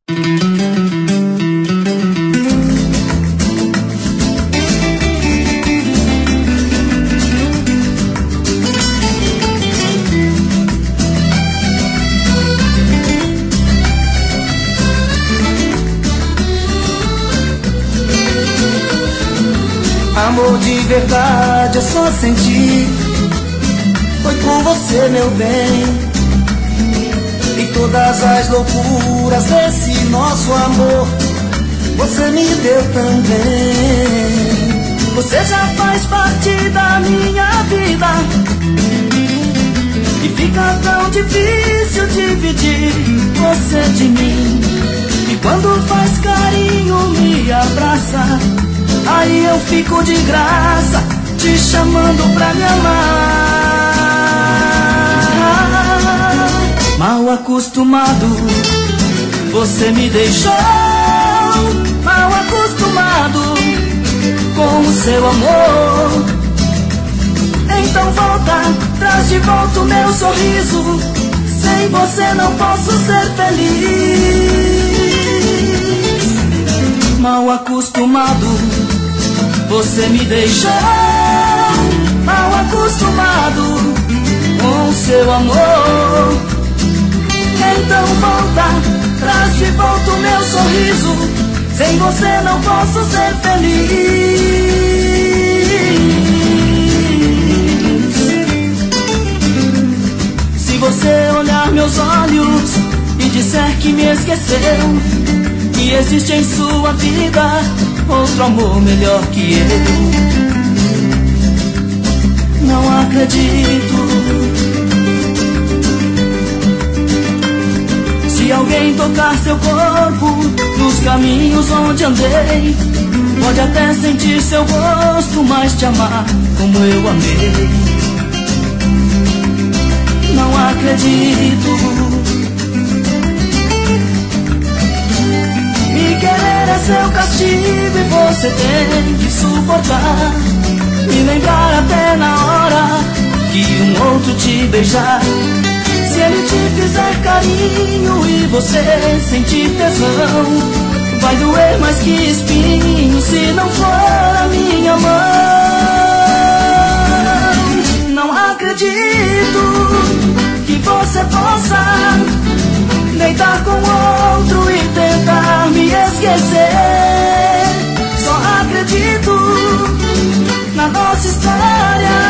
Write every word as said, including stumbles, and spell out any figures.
Amor de verdade eu só senti foi com você, meu bem. E todas as loucuras desse nosso amor você me deu também. Você já faz parte da minha vida e fica tão difícil dividir você de mim. E quando faz carinho me abraça, aí eu fico de graça te chamando pra me amar. Mal acostumado, você me deixou. Mal acostumado com o seu amor. Então volta, traz de volta o meu sorriso. Sem você não posso ser feliz. Mal acostumado, você me deixou. Mal acostumado com o seu amor. Então volta, traz de volta o meu sorriso. Sem você não posso ser feliz. Se você olhar meus olhos e disser que me esqueceu, que existe em sua vida outro amor melhor que eu, não acredito. Se alguém tocar seu corpo nos caminhos onde andei, pode até sentir seu gosto, mas te amar como eu amei, não acredito. Me querer é seu castigo e você tem que suportar. Me lembrar até na hora que um outro te beijar. Se ele te fizer carinho e você sentir tesão, vai doer mais que espinho se não for a minha mão. Não acredito que você possa deitar com outro e tentar me esquecer. Só acredito na nossa história